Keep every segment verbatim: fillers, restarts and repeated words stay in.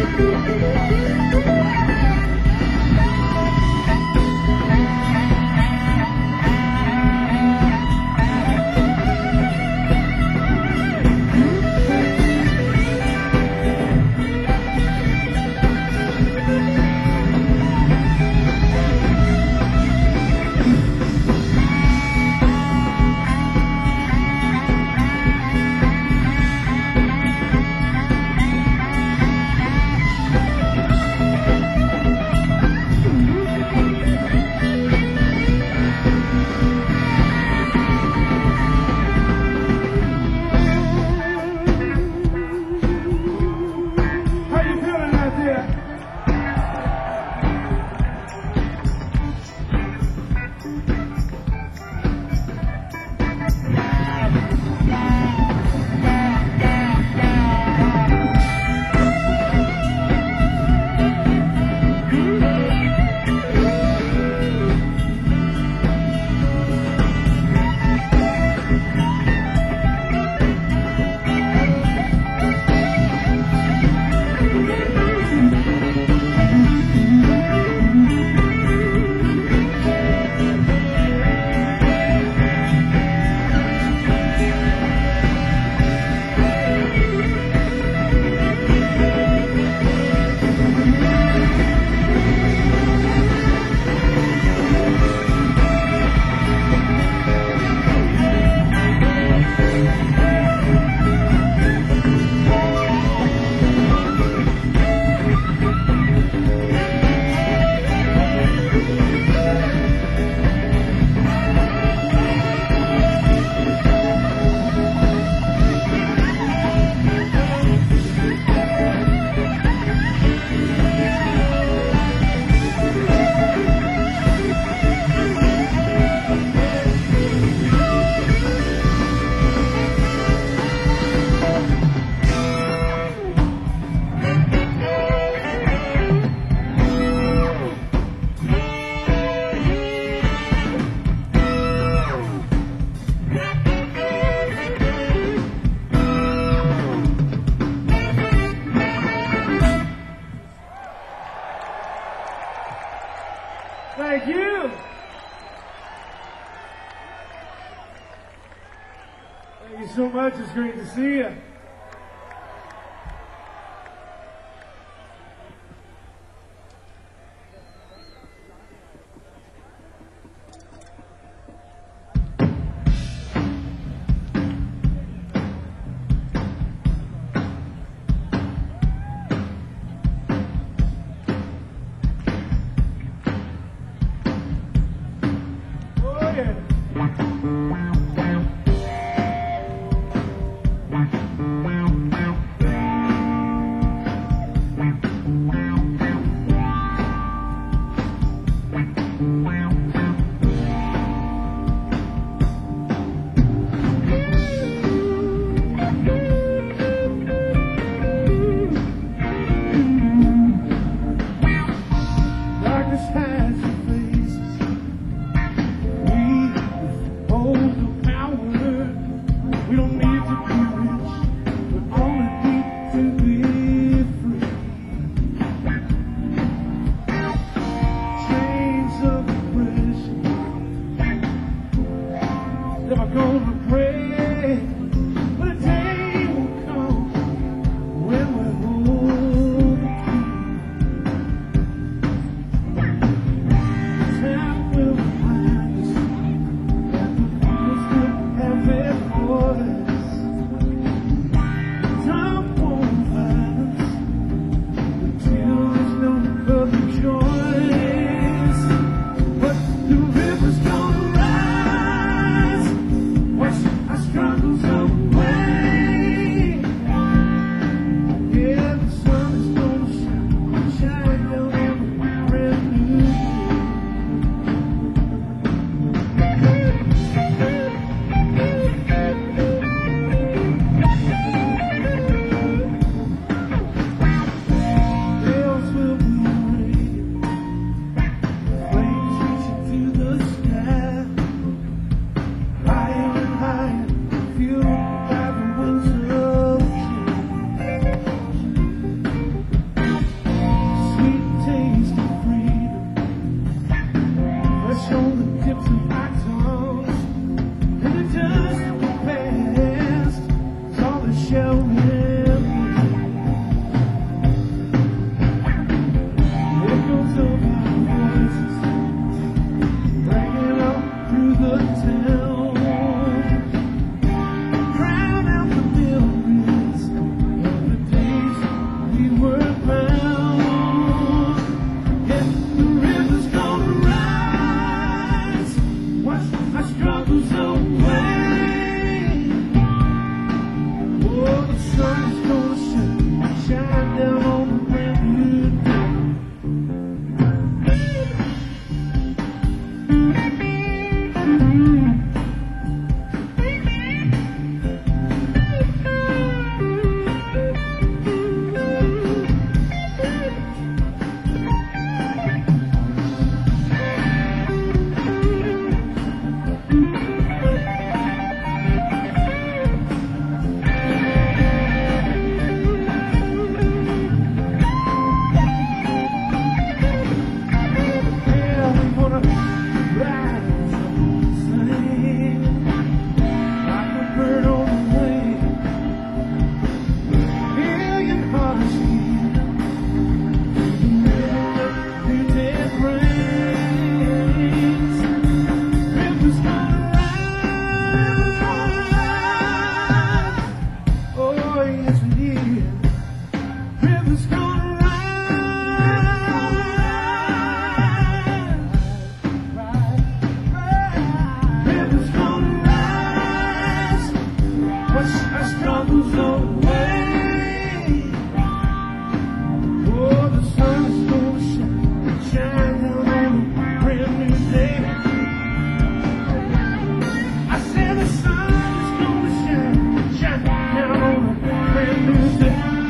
Thank you. Thank you so much. It's great to see you. Wow. sun's gonna shine, shine down on the brand new day. Brand new day.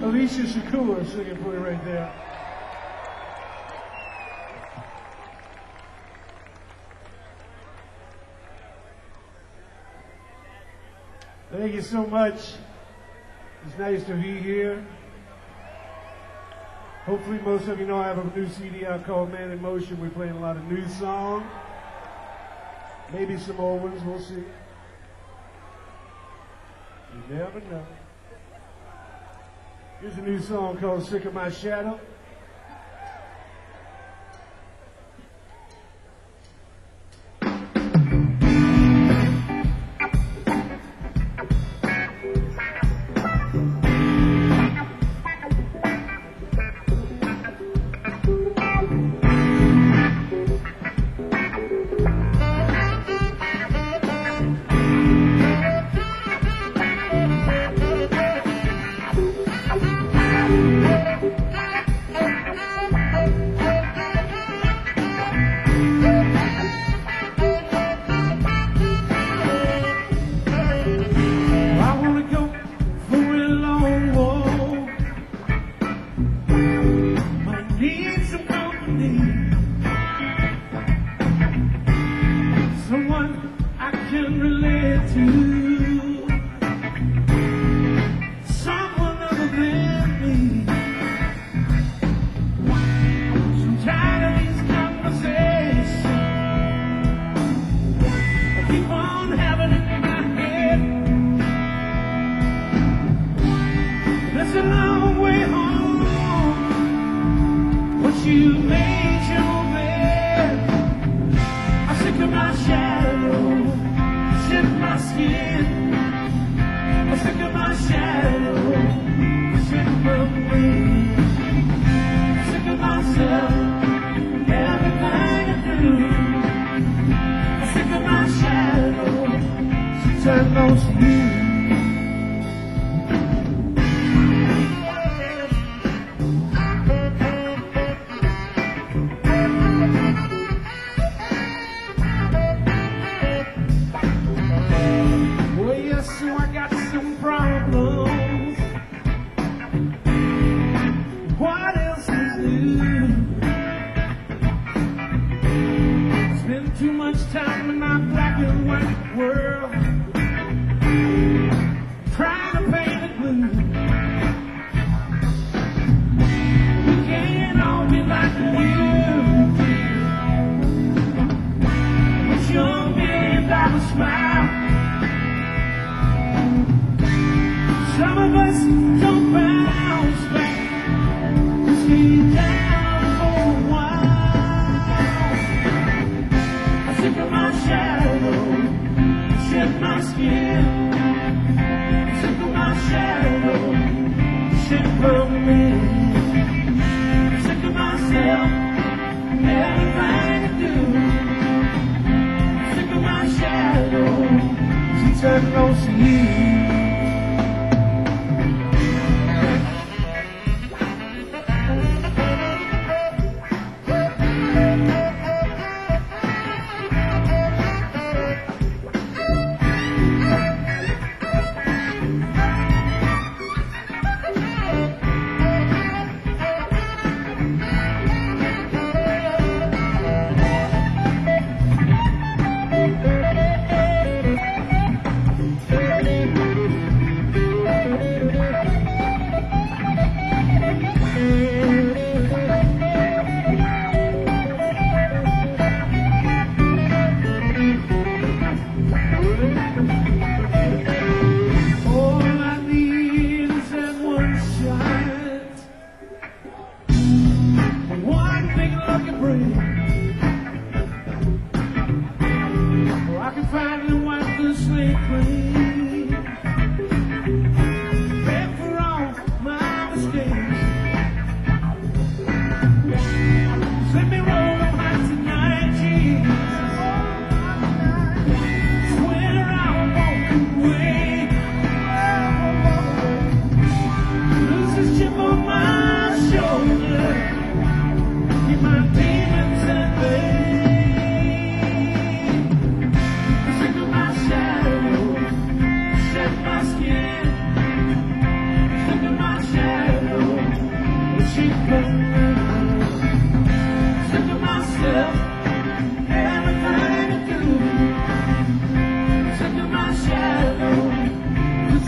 Alicia Shakur singing for you right there. Thank you so much. It's nice to be here. Hopefully most of you know I have a new C D out called Man in Motion. We're playing a lot of new songs. Maybe some old ones, we'll see. You never know. Here's a new song called Sick of My Shadow.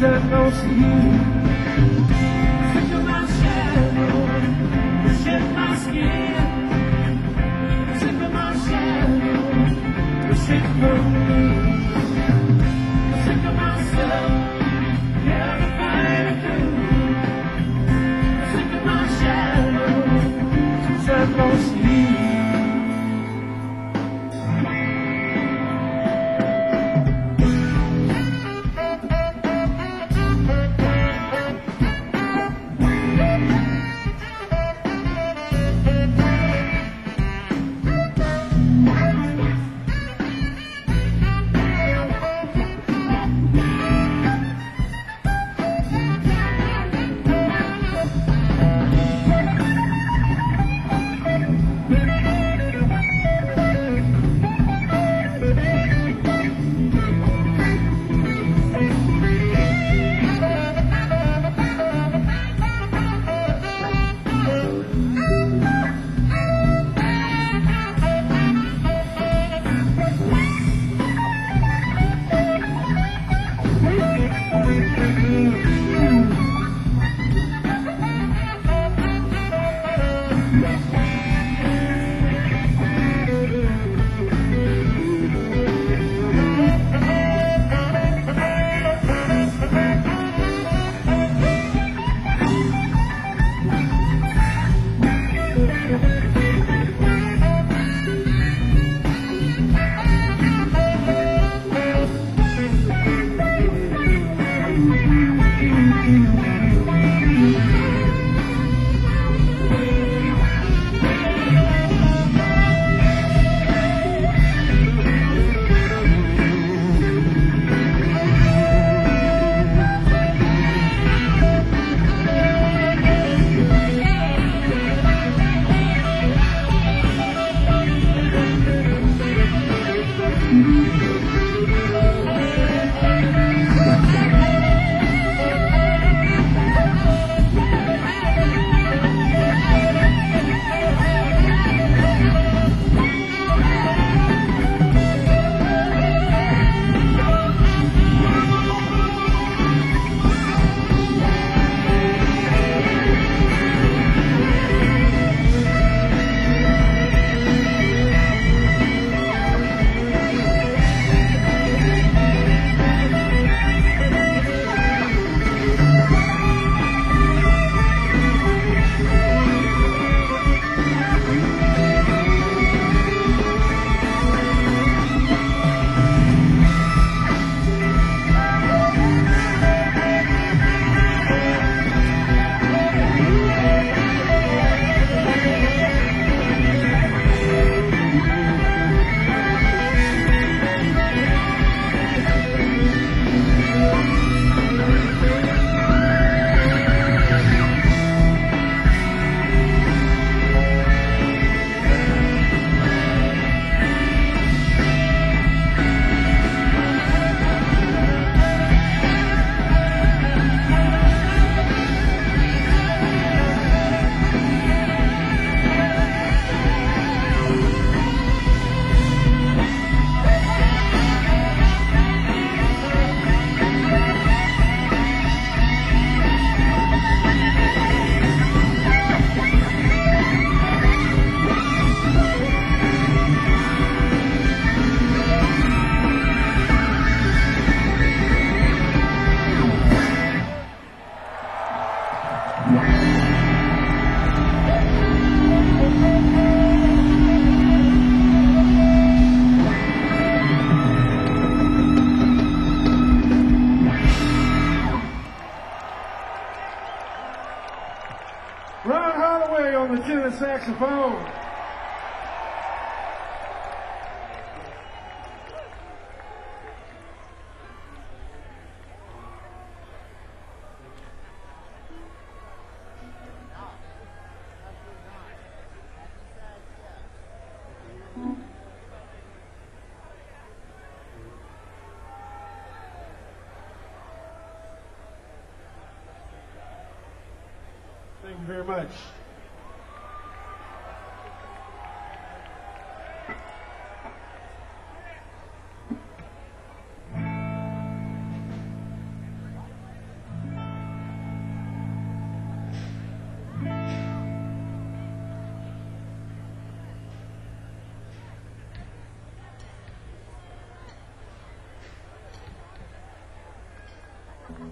Set close to you. Think of my shadow, shed my skin. Think of my shadow, shed from me. Think of myself, everything I do. Think of my shadow, set close to you. Saxophone. Thank you very much.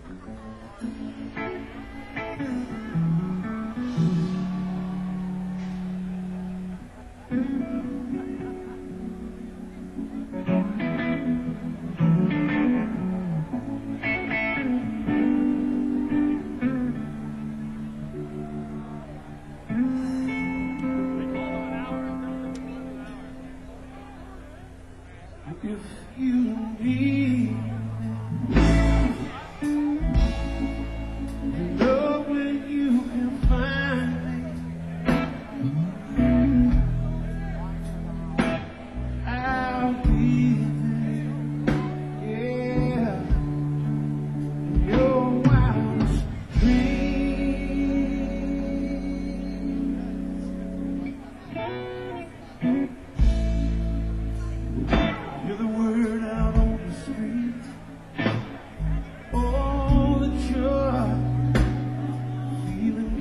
If you need me, you know where you can find me. I'll be there, yeah, in your wildest dreams. You're the word out on the street. Oh, that you're feeling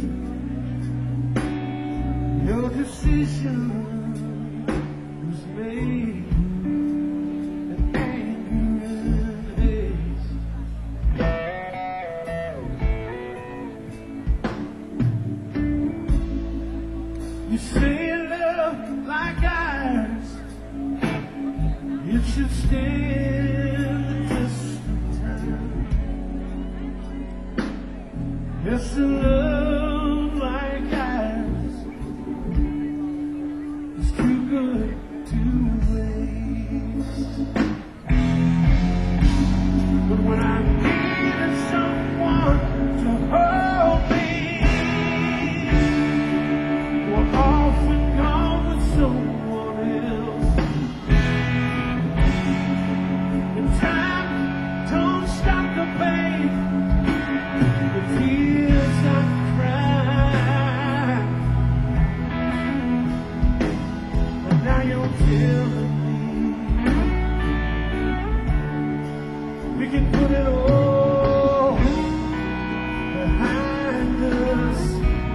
guilty. Your decision was made, and anger and haste. You say love like ours, it should stand the test of time. Yes, a love like ours is too good to waste. But when I needed someone to hold me, you were often gone with someone else. Time don't stop the pain, the tears I cry. But now you're telling me we can put it all behind us.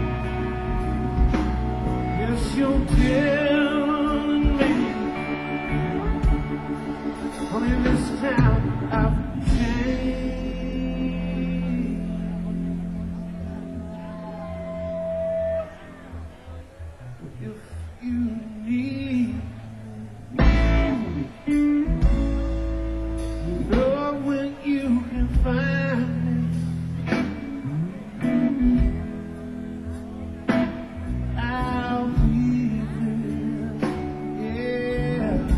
Yes, you're telling me, honey, this town I've changed. If you need me, you know where you can find me. I'll be there, yeah.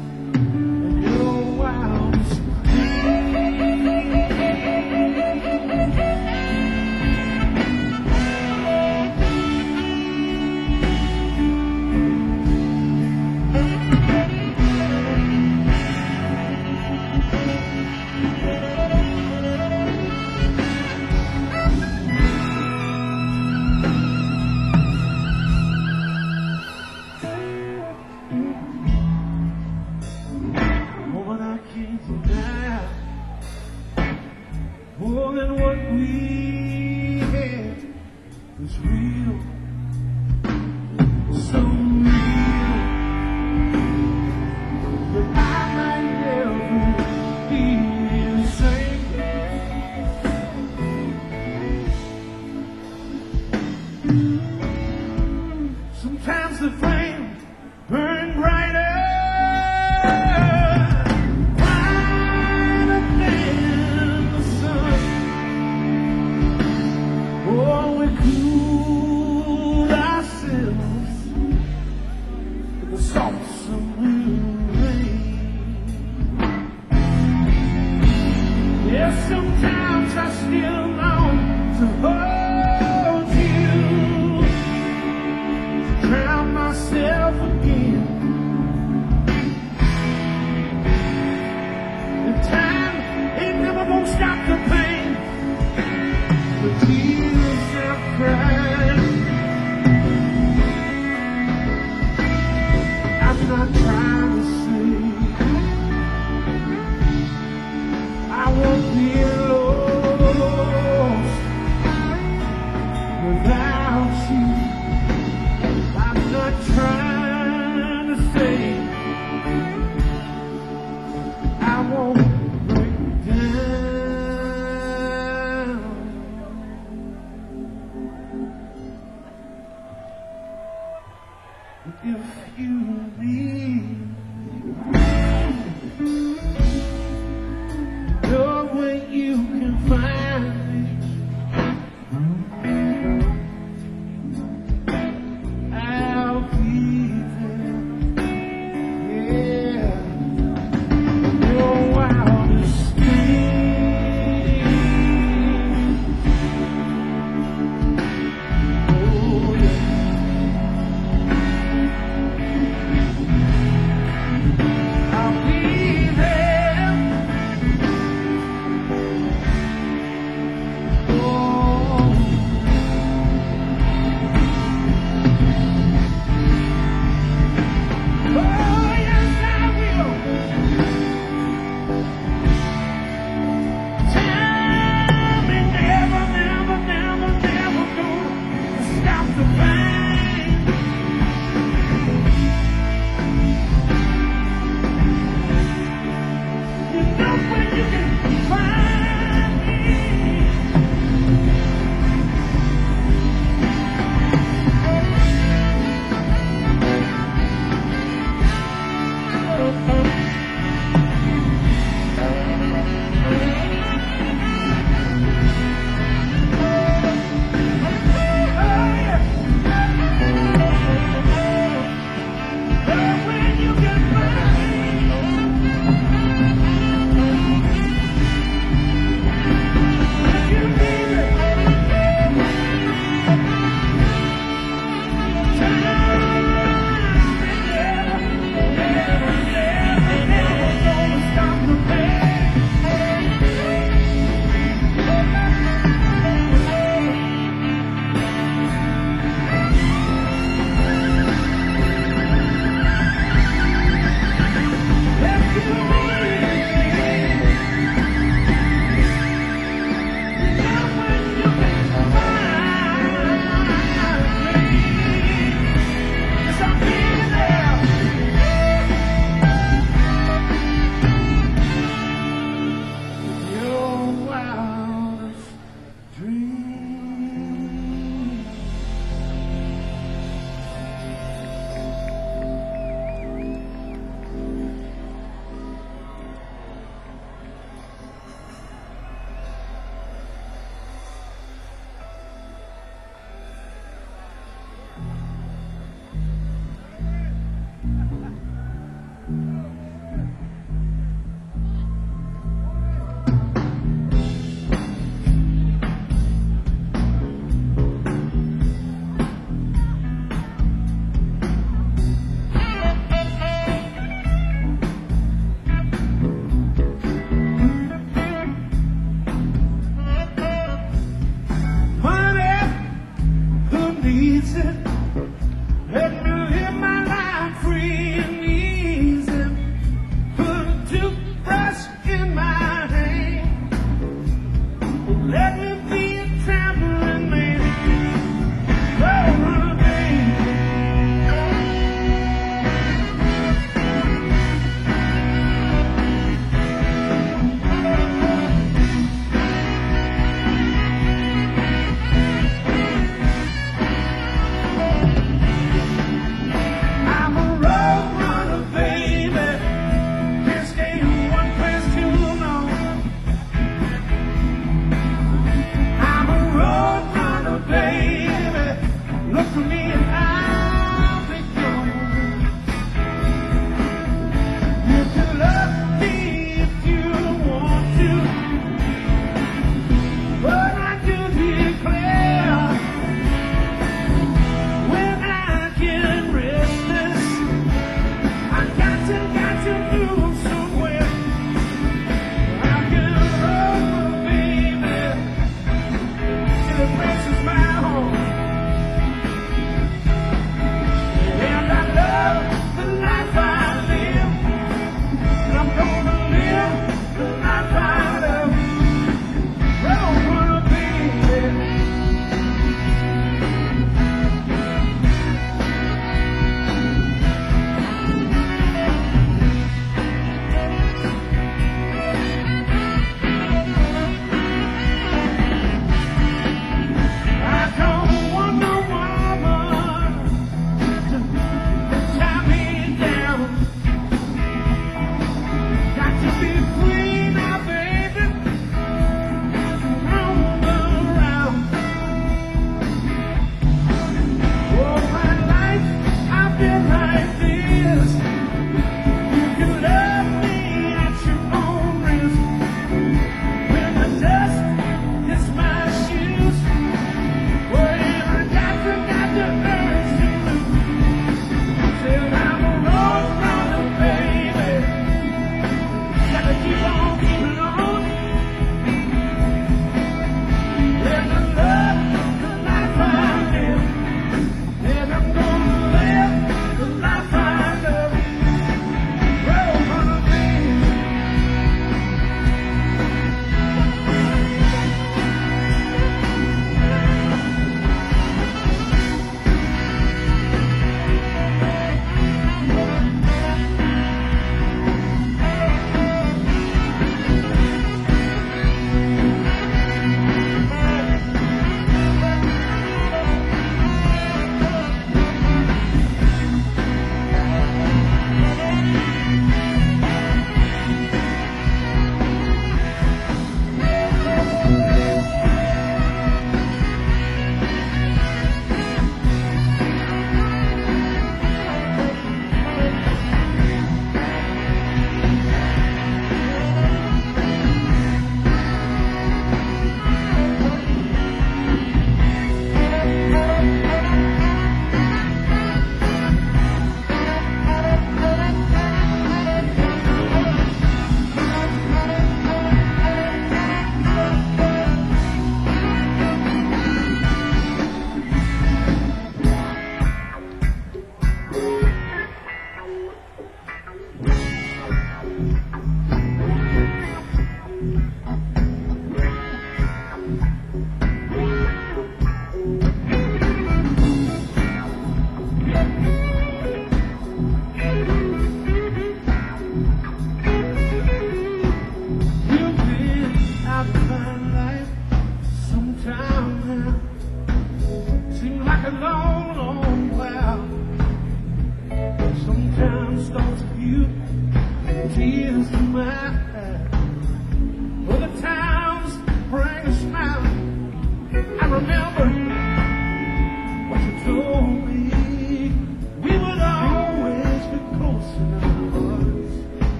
More than what we had was real, so real that I might never be the same. Sometimes the flame burned brighter. Sometimes I still long to hold you, to drown myself again. And time, it never won't stop the pain, the tears I've cried. I'm not trying to say I won't be lost without you. I'm not trying to say I won't break down.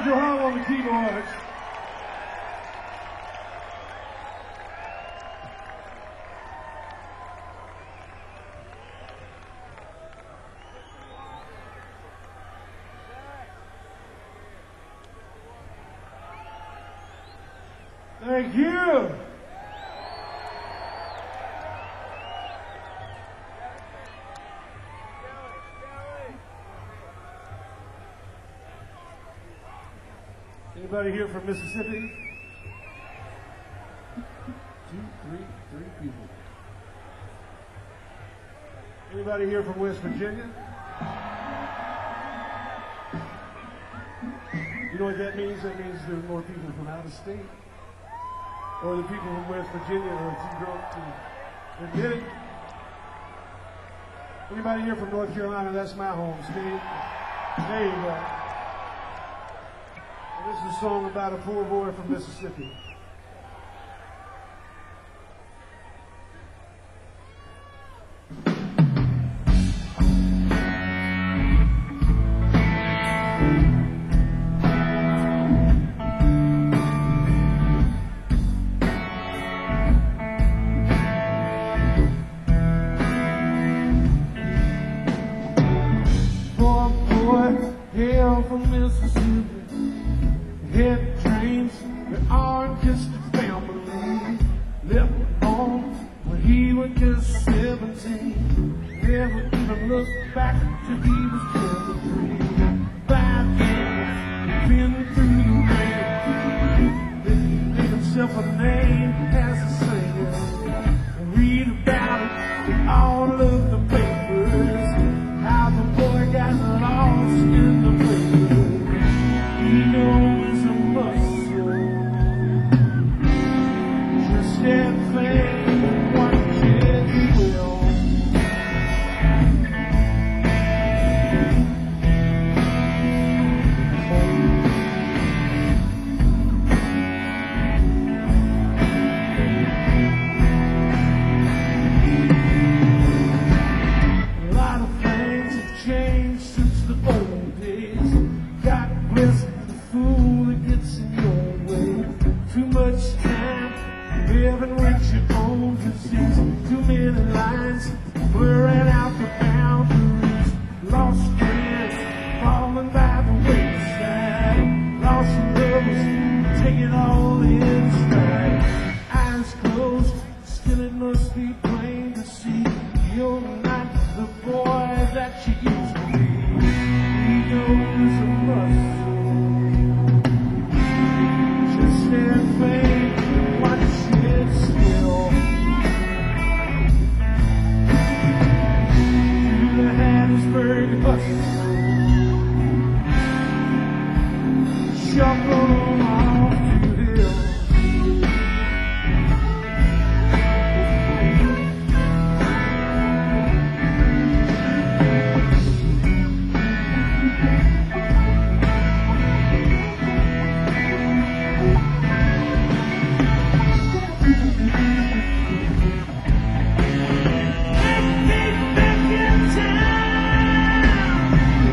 Nigel Hall on the keyboards. Thank you. Anybody here from Mississippi? Two, three, three people. Anybody here from West Virginia? You know what that means? That means there's more people from out of state. Or the people from West Virginia are too drunk to admit it. Anybody here from North Carolina? That's my home state. There you go. And this is a song about a poor boy from Mississippi. Hail from Mississippi, head trains that aren't just a family. Left home when he was just seventeen. Never even looked back till he was twenty-three. Five years, been through the rain. Then made himself a name as a singer. Read about it in all of the papers. How the boy got lost in the paper. He knows a muscle. Just that thing, watch it will. A lot of things have changed since the old days. God bless the fool that gets in your way. Too much time living with your own disease. Too many lines blurring out the boundaries. Lost friends falling by the wayside. Lost lovers taking all in stride. Eyes closed, still it must be plain to see. You're not the boy that you used to be. He knows a muscle. Just that thing, watch it still. Through the Hattiesburg hustle, shuffle off to the hill. Take me back in time.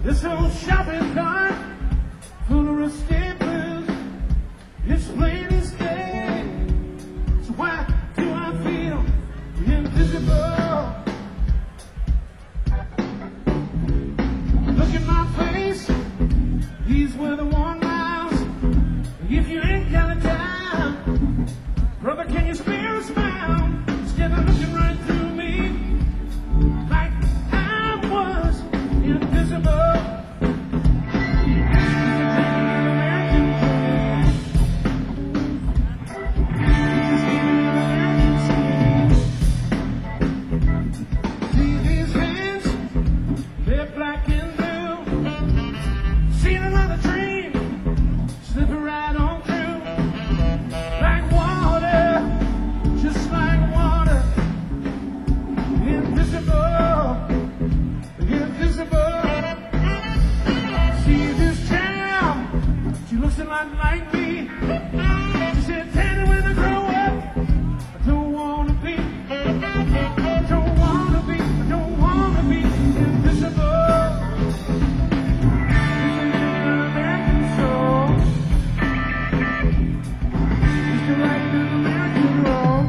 This old shopping cart full of staplers, it's plain as day. So why do I feel invisible? Look at my face, these were the one miles. If you ain't got a dime, brother, can you spare a smile? Instead of looking right through me, like I was invisible. See these hands, they're black and blue. Seen another dream, slipping right on through. Like water, just like water. Invisible, invisible. See this child, she looks a lot like me. She said, Daddy, when I grow up, I don't wanna be, I don't wanna be, I don't wanna be invisible. This is an American soul. It's the right to the American roll.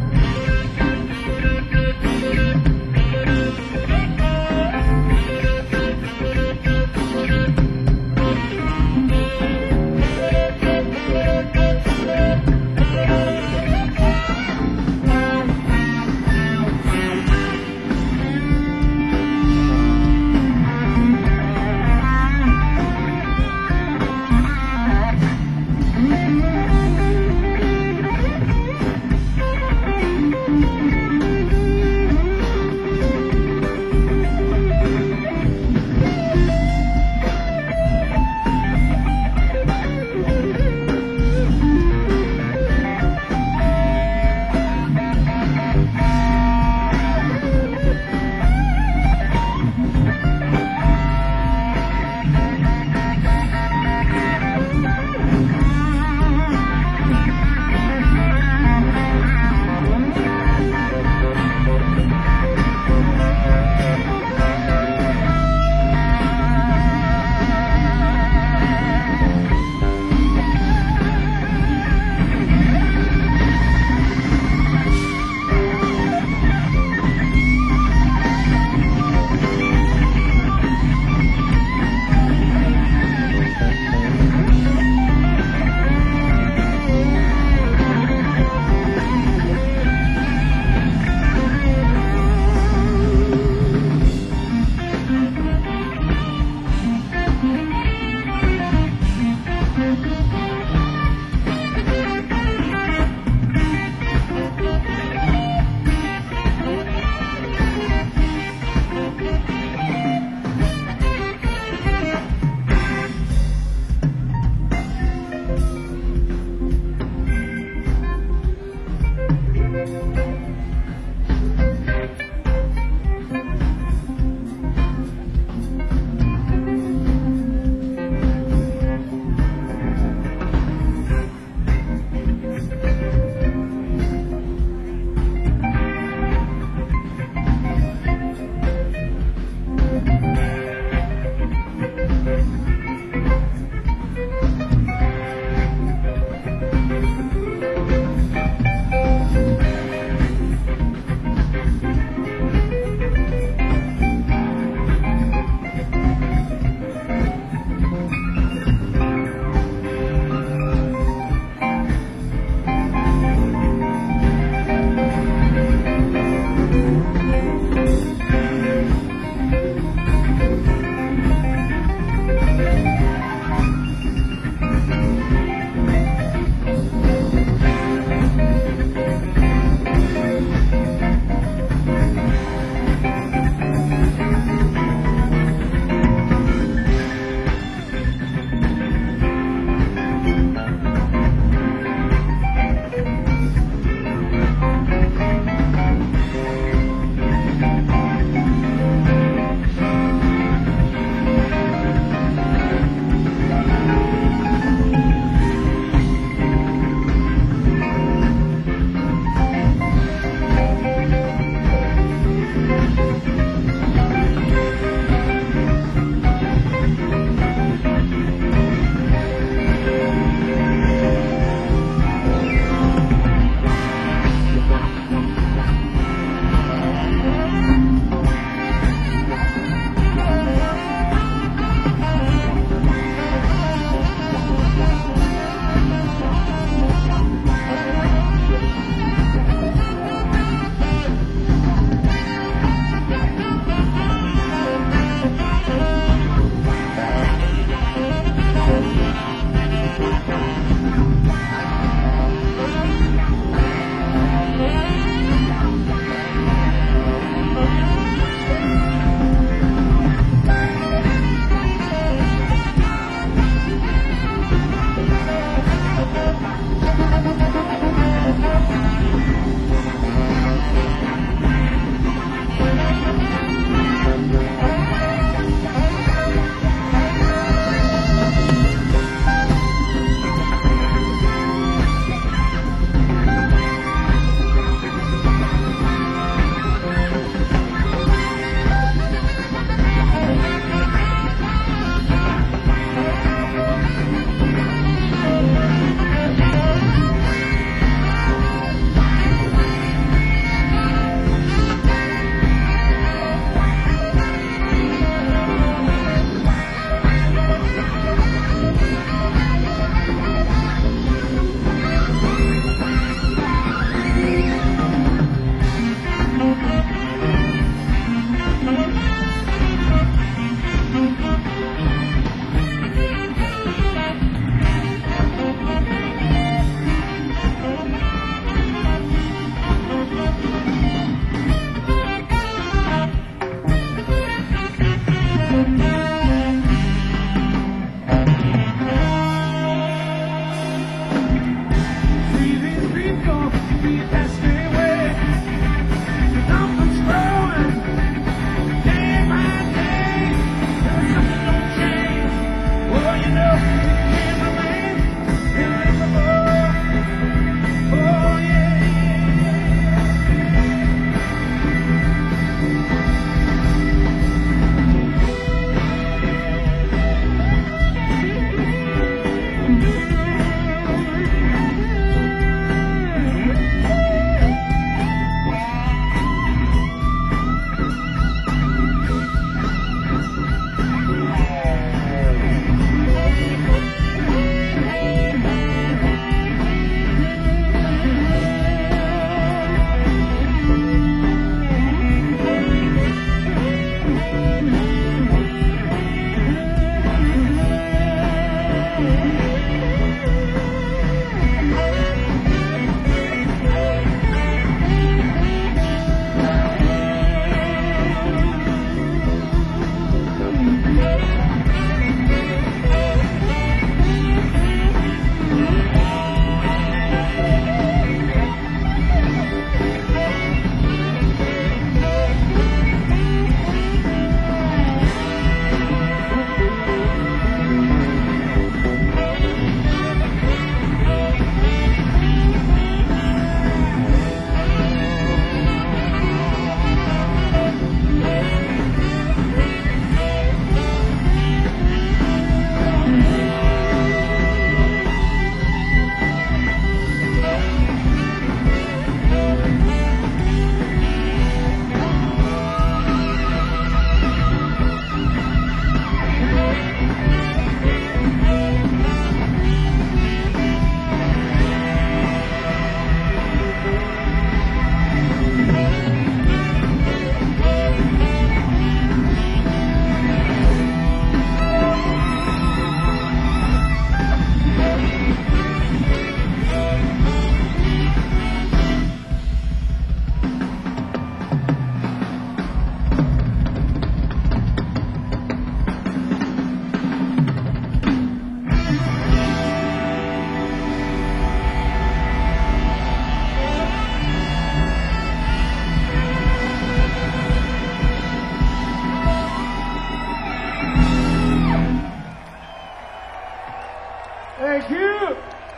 Thank you.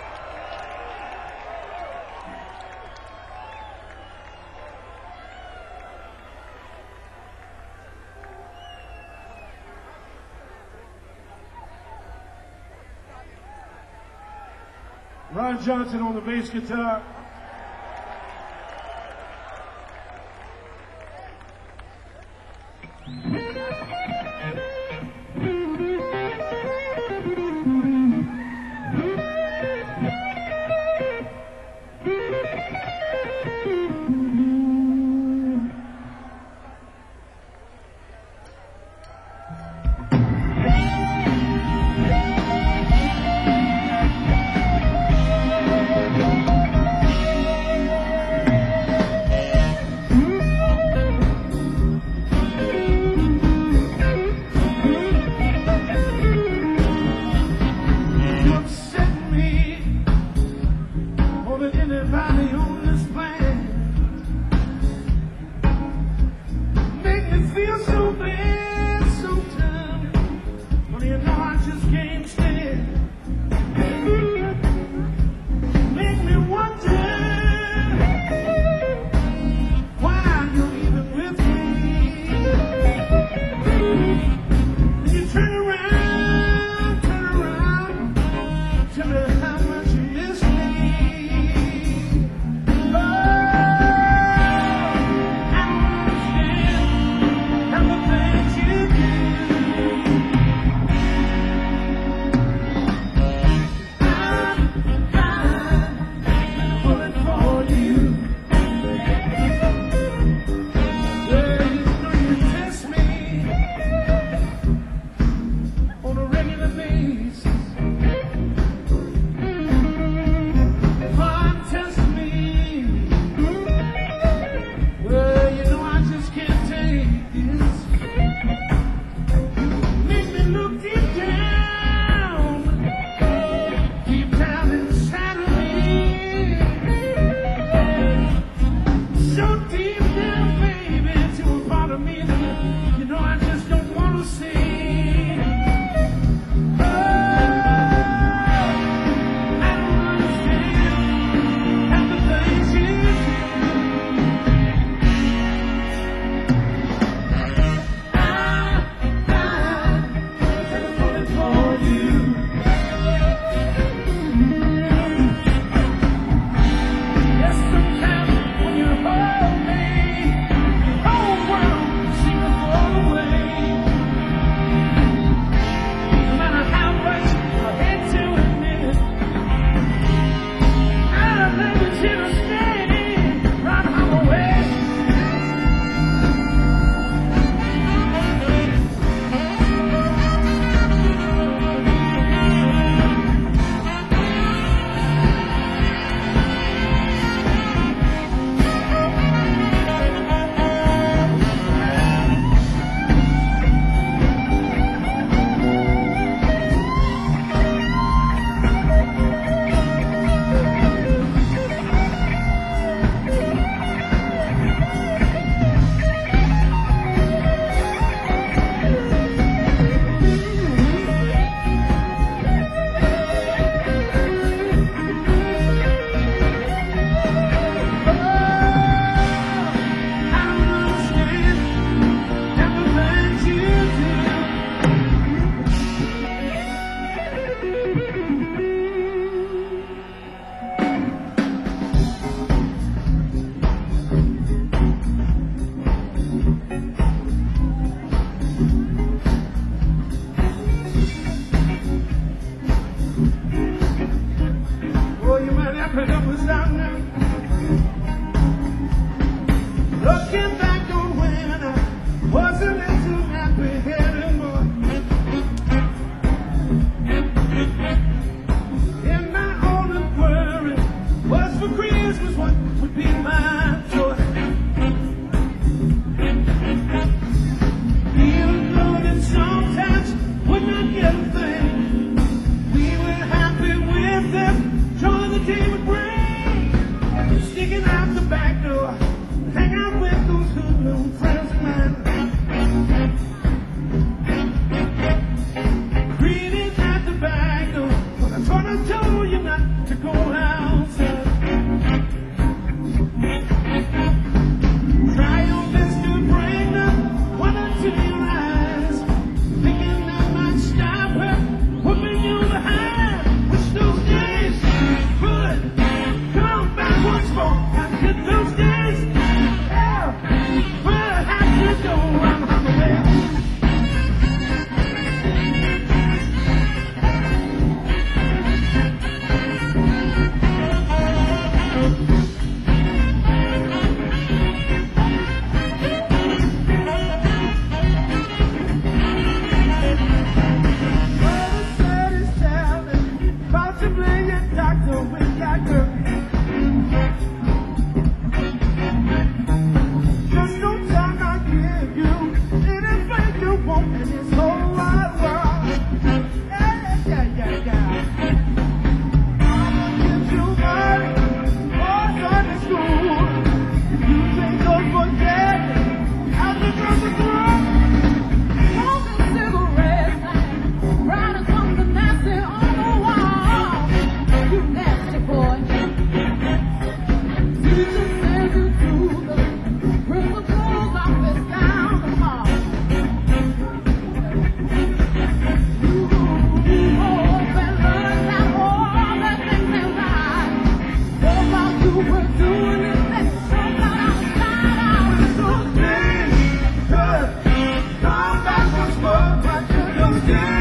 Ron Johnson on the bass guitar.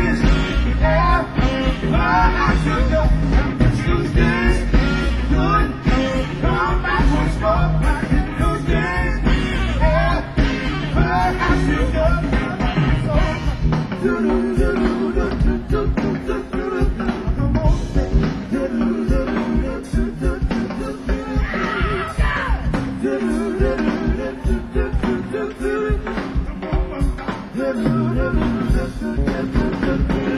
days. Yeah, well, I should go. I miss those days. Good, come back once more. Back in those days. Yeah, well, I should go. So, do do do do do do do do do. Come on, say, do do do do do do do do do. Do do do do do do do do do. Do do do do do do do do.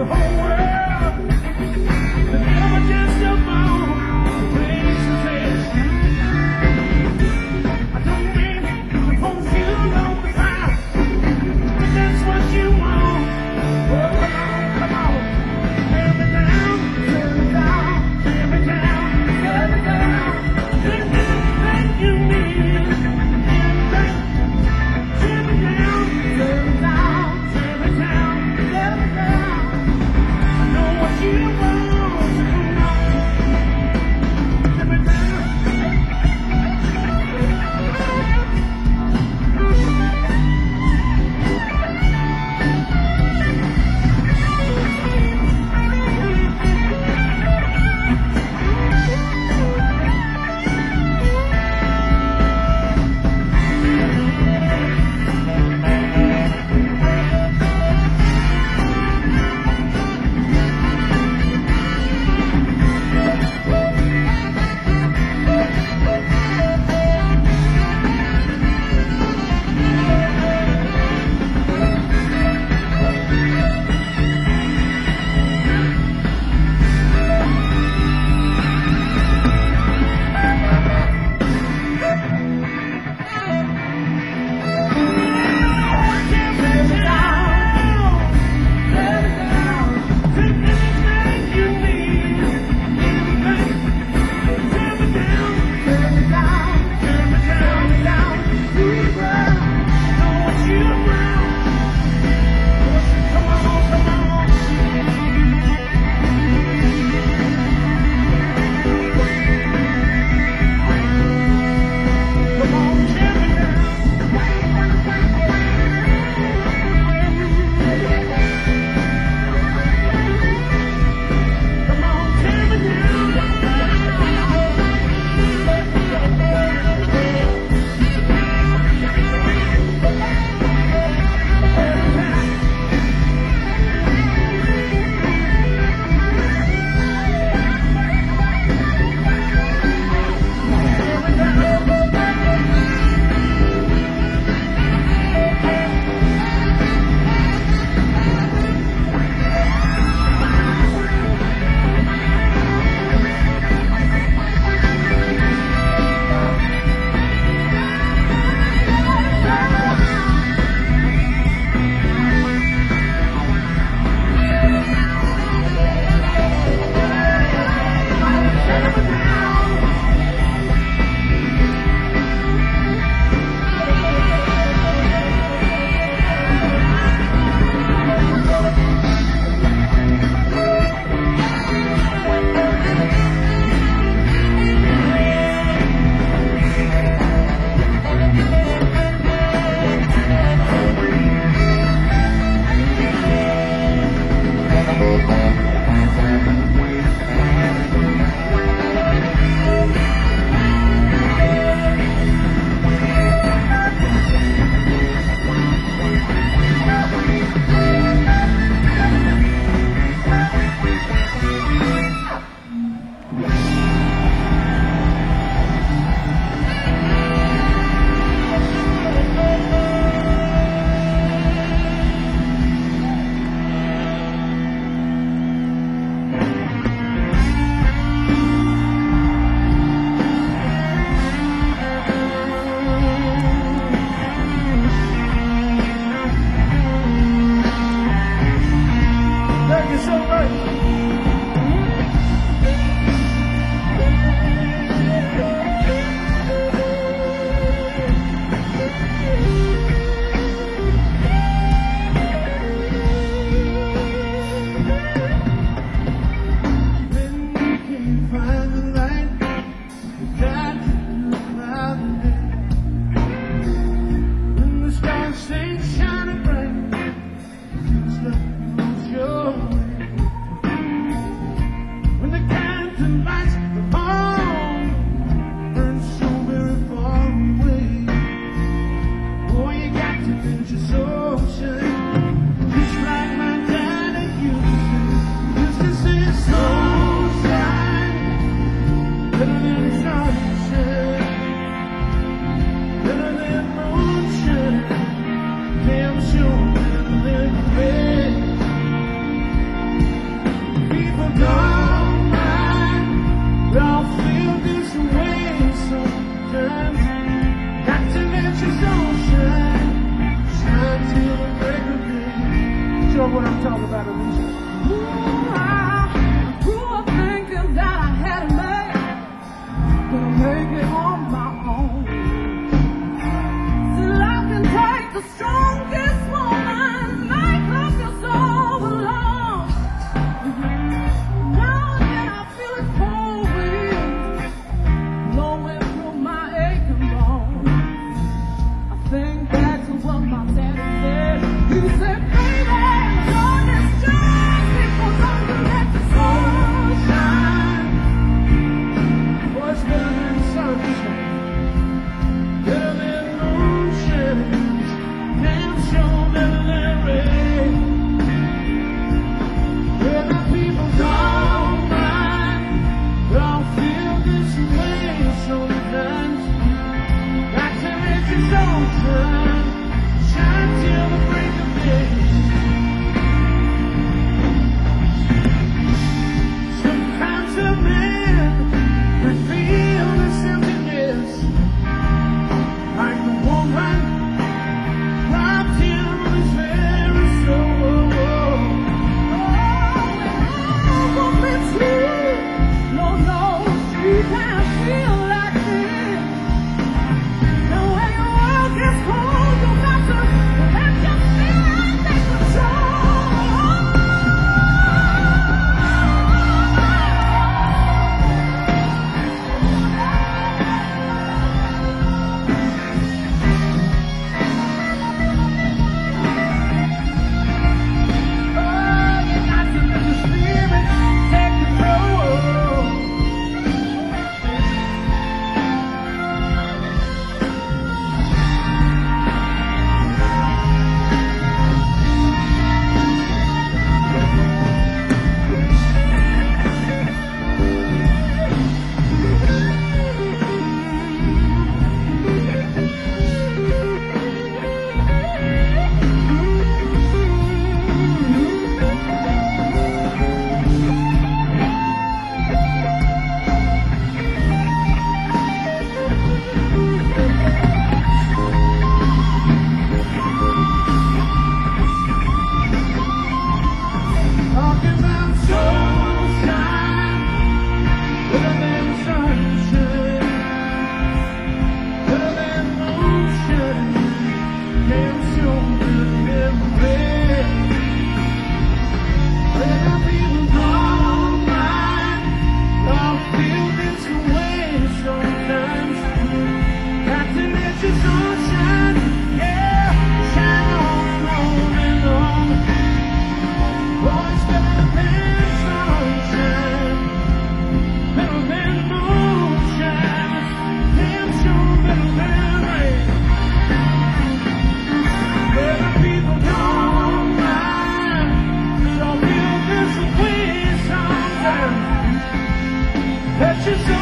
whole world. But never just a bone, place to taste. I don't mean to force you all the time, but that's what you want. Oh, come on, come on. Tear me down, tear me down, tear me down, tear me down. Take anything you need, anything. Tear me down, tear me down, tear me down, tear me down. I know what you want, so come on. Tear me down. people don't mind, I'll feel this way sometimes. Got to let your soul shine, shine till the break of day. Sure what I'm talking about, Alicia. Ooh, I grew up thinking that I had it made, gonna make it on my own. Still I can take the strongest woman, make her feel so alone. Now and then I feel it cold winds blowing through my aching bones. I think back to what my daddy said. He said, baby, Lord, it's just because I'm gonna let the sun shine. Boys better than sunshine, better than moonshine, damn sure better than rain. Where the people don't mind, I'll feel this way sometimes. Got to let your soul shine, shine till the break of day. Sometimes a man can feel this emptiness, like the woman robbed him of his very soul. Oh, it's me. No, no, she can't feel like this. Now when your world gets cold, you got to let your feelings take control. Oh, you got to let your spirit take control. Talking about sunshine, better than sunshine, better than moonshine, damn sure better than rain. Where the people don't mind, I'll feel this way sometimes. Got to let your sun shine, yeah, shine on and on and on. Boys better than sunshine, better than moonshine, damn sure better than rain. Where the people don't mind, I'll feel this way sometimes. Let yourself